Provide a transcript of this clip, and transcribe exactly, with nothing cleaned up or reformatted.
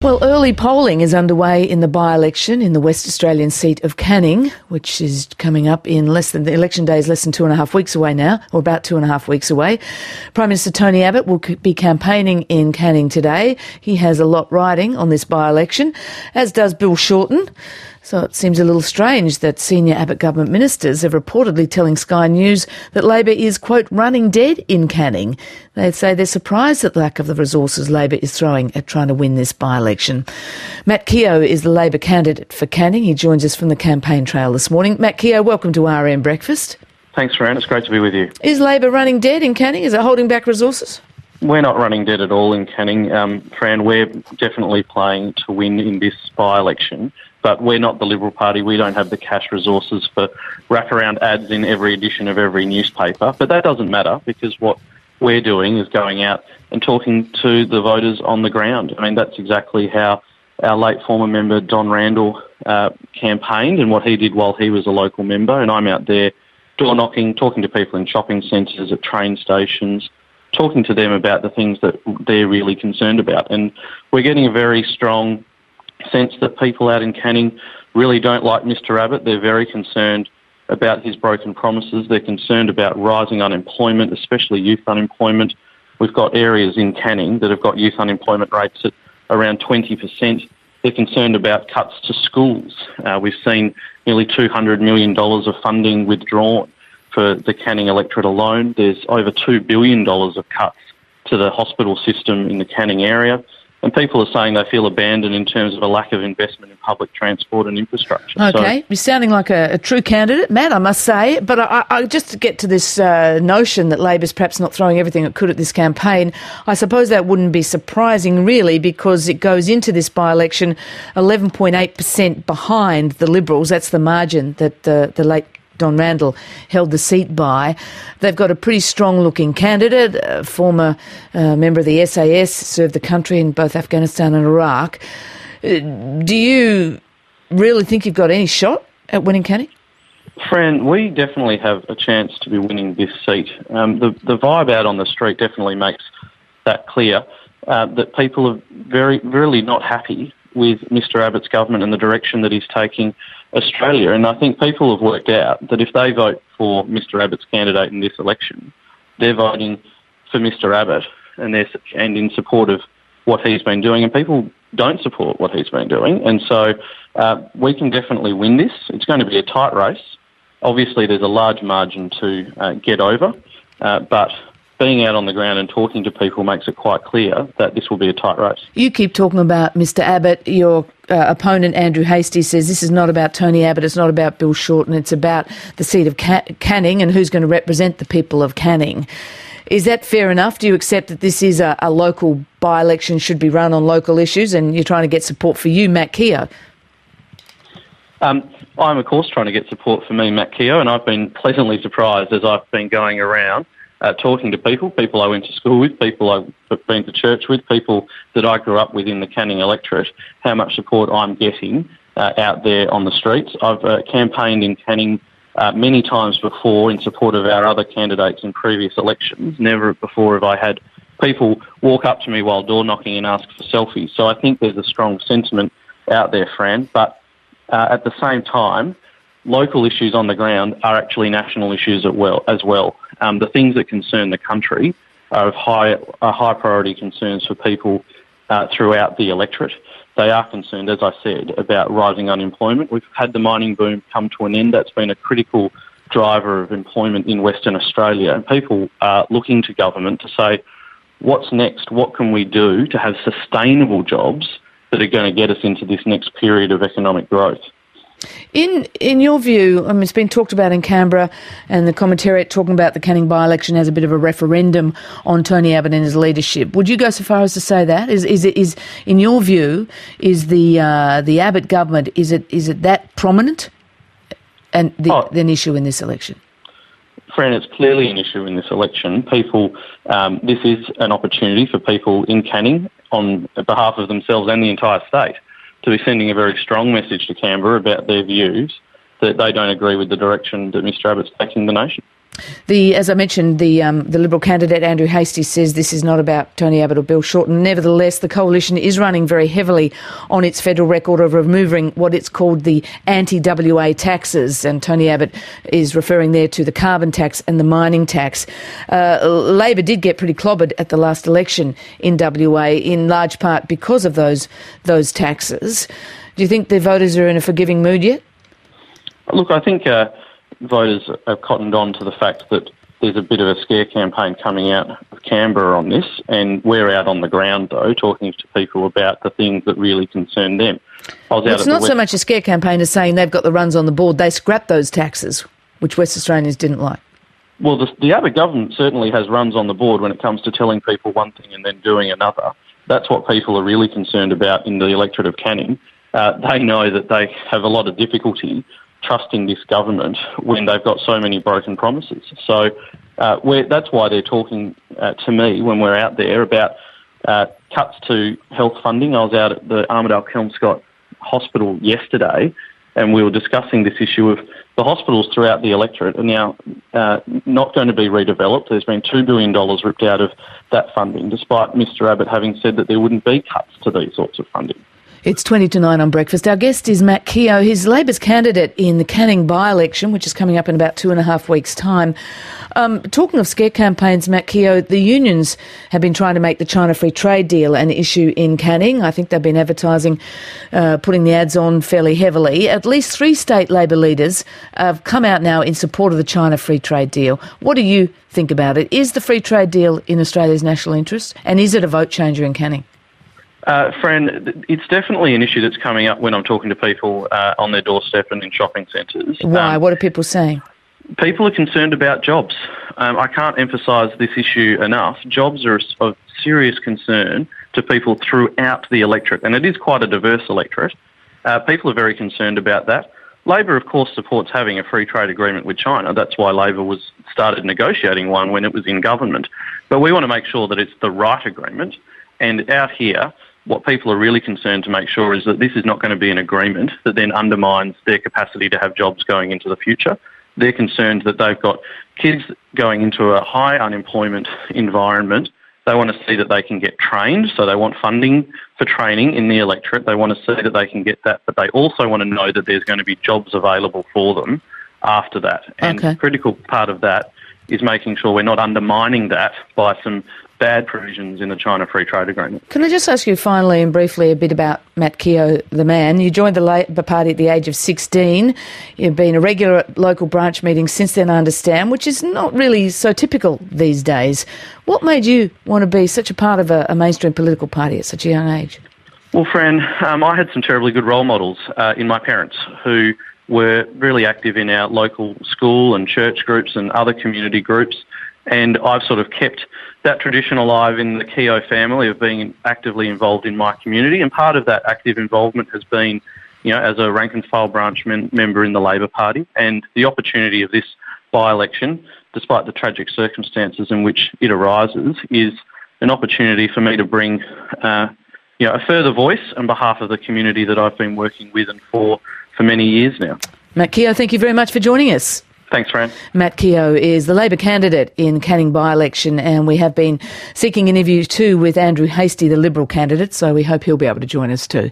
Well, early polling is underway in the by-election in the West Australian seat of Canning, which is coming up in less than, the election day is less than two and a half weeks away now, or about two and a half weeks away. Prime Minister Tony Abbott will be campaigning in Canning today. He has a lot riding on this by-election, as does Bill Shorten. So it seems a little strange that senior Abbott government ministers are reportedly telling Sky News that Labor is, quote, running dead in Canning. They say they're surprised at the lack of the resources Labor is throwing at trying to win this by-election. Matt Keogh is the Labor candidate for Canning. He joins us from the campaign trail this morning. Matt Keogh, welcome to R M Breakfast. Thanks, Fran. It's great to be with you. Is Labor running dead in Canning? Is it holding back resources? We're not running dead at all in Canning. Um, Fran, we're definitely playing to win in this by-election. But we're not the Liberal Party. We don't have the cash resources for wraparound ads in every edition of every newspaper. But that doesn't matter, because what we're doing is going out and talking to the voters on the ground. I mean, that's exactly how our late former member Don Randall uh, campaigned and what he did while he was a local member. And I'm out there door knocking, talking to people in shopping centres, at train stations, talking to them about the things that they're really concerned about. And we're getting a very strong sense that people out in Canning really don't like Mister Abbott. They're very concerned about his broken promises. They're concerned about rising unemployment, especially youth unemployment. We've got areas in Canning that have got youth unemployment rates at around twenty percent. They're concerned about cuts to schools. Uh, we've seen nearly two hundred million dollars of funding withdrawn for the Canning electorate alone. There's over two billion dollars of cuts to the hospital system in the Canning area. And people are saying they feel abandoned in terms of a lack of investment in public transport and infrastructure. Okay, so, you're sounding like a, a true candidate, Matt, I must say. But I, I, just to get to this uh, notion that Labor's perhaps not throwing everything it could at this campaign, I suppose that wouldn't be surprising, really, because it goes into this by-election eleven point eight percent behind the Liberals. That's the margin that the, the late Don Randall held the seat by. They've got a pretty strong-looking candidate, a former uh, member of the S A S, served the country in both Afghanistan and Iraq. Uh, do you really think you've got any shot at winning Canning? Fran, we definitely have a chance to be winning this seat. Um, the, the vibe out on the street definitely makes that clear, uh, that people are very, really not happy with Mister Abbott's government and the direction that he's taking Australia. And I think people have worked out that if they vote for Mister Abbott's candidate in this election, they're voting for Mister Abbott and they're and in support of what he's been doing. And people don't support what he's been doing. And so uh, we can definitely win this. It's going to be a tight race. Obviously, there's a large margin to uh, get over, uh, but being out on the ground and talking to people makes it quite clear that this will be a tight race. You keep talking about Mister Abbott. Your uh, opponent, Andrew Hastie, says this is not about Tony Abbott, it's not about Bill Shorten, it's about the seat of Can- Canning and who's going to represent the people of Canning. Is that fair enough? Do you accept that this is a, a local by-election, should be run on local issues, and you're trying to get support for you, Matt Keogh? Um, I'm, of course, trying to get support for me, Matt Keogh, and I've been pleasantly surprised as I've been going around Uh, talking to people, people I went to school with, people I've been to church with, people that I grew up with in the Canning electorate, how much support I'm getting uh, out there on the streets. I've uh, campaigned in Canning uh, many times before in support of our other candidates in previous elections. Never before have I had people walk up to me while door knocking and ask for selfies. So I think there's a strong sentiment out there, Fran, but uh, at the same time, local issues on the ground are actually national issues as well. As well. Um, the things that concern the country are of high, are high priority concerns for people uh, throughout the electorate. They are concerned, as I said, about rising unemployment. We've had the mining boom come to an end. That's been a critical driver of employment in Western Australia. And people are looking to government to say, what's next? What can we do to have sustainable jobs that are going to get us into this next period of economic growth? In in your view, I mean, it's been talked about in Canberra, and the commentariat talking about the Canning by-election as a bit of a referendum on Tony Abbott and his leadership. Would you go so far as to say that? Is is it is in your view, is the uh, the Abbott government, is it is it that prominent and the, oh. an issue in this election? Fran, it's clearly an issue in this election. People, um, this is an opportunity for people in Canning on behalf of themselves and the entire state to be sending a very strong message to Canberra about their views, that they don't agree with the direction that Mister Abbott's taking the nation. The, as I mentioned, the um, the Liberal candidate Andrew Hastie says this is not about Tony Abbott or Bill Shorten. Nevertheless, the coalition is running very heavily on its federal record of removing what it's called the anti-W A taxes, and Tony Abbott is referring there to the carbon tax and the mining tax. Uh, Labor did get pretty clobbered at the last election in W A, in large part because of those those taxes. Do you think the voters are in a forgiving mood yet? Look, I think uh, voters have cottoned on to the fact that there's a bit of a scare campaign coming out of Canberra on this, and we're out on the ground, though, talking to people about the things that really concern them. I was well, out it's at not the so West- much a scare campaign as saying they've got the runs on the board. They scrapped those taxes, which West Australians didn't like. Well, the, the Abbott government certainly has runs on the board when it comes to telling people one thing and then doing another. That's what people are really concerned about in the electorate of Canning. Uh, they know that they have a lot of difficulty trusting this government when they've got so many broken promises. So uh, we're, that's why they're talking uh, to me when we're out there about uh, cuts to health funding. I was out at the Armidale-Kelmscott Hospital yesterday, and we were discussing this issue of the hospitals throughout the electorate are now uh, not going to be redeveloped. There's been two billion dollars ripped out of that funding, despite Mister Abbott having said that there wouldn't be cuts to these sorts of funding. It's twenty to nine on Breakfast. Our guest is Matt Keogh. He's Labor's candidate in the Canning by-election, which is coming up in about two and a half weeks' time. Um, talking of scare campaigns, Matt Keogh, the unions have been trying to make the China Free Trade Deal an issue in Canning. I think they've been advertising, uh, putting the ads on fairly heavily. At least three state Labor leaders have come out now in support of the China Free Trade Deal. What do you think about it? Is the free trade deal in Australia's national interest? And is it a vote changer in Canning? Uh, Fran, it's definitely an issue that's coming up when I'm talking to people uh, on their doorstep and in shopping centres. Why? Um, what are people saying? People are concerned about jobs. Um, I can't emphasise this issue enough. Jobs are of serious concern to people throughout the electorate, and it is quite a diverse electorate. Uh, people are very concerned about that. Labor, of course, supports having a free trade agreement with China. That's why Labor was started negotiating one when it was in government. But we want to make sure that it's the right agreement. And out here, what people are really concerned to make sure is that this is not going to be an agreement that then undermines their capacity to have jobs going into the future. They're concerned that they've got kids going into a high unemployment environment. They want to see that they can get trained, so they want funding for training in the electorate. They want to see that they can get that, but they also want to know that there's going to be jobs available for them after that. And okay. A critical part of that is making sure we're not undermining that by some bad provisions in the China Free Trade Agreement. Can I just ask you finally and briefly a bit about Matt Keogh, the man? You joined the Labor Party at the age of sixteen. You've been a regular at local branch meetings since then, I understand, which is not really so typical these days. What made you want to be such a part of a, a mainstream political party at such a young age? Well, Fran, um, I had some terribly good role models uh, in my parents who were really active in our local school and church groups and other community groups. And I've sort of kept that tradition alive in the Keogh family of being actively involved in my community. And part of that active involvement has been, you know, as a rank and file branch men- member in the Labor Party. And the opportunity of this by-election, despite the tragic circumstances in which it arises, is an opportunity for me to bring, uh, you know, a further voice on behalf of the community that I've been working with and for for many years now. Matt Keogh, thank you very much for joining us. Thanks, Fran. Matt Keogh is the Labor candidate in Canning by-election, and we have been seeking interviews too with Andrew Hastie, the Liberal candidate, so we hope he'll be able to join us too.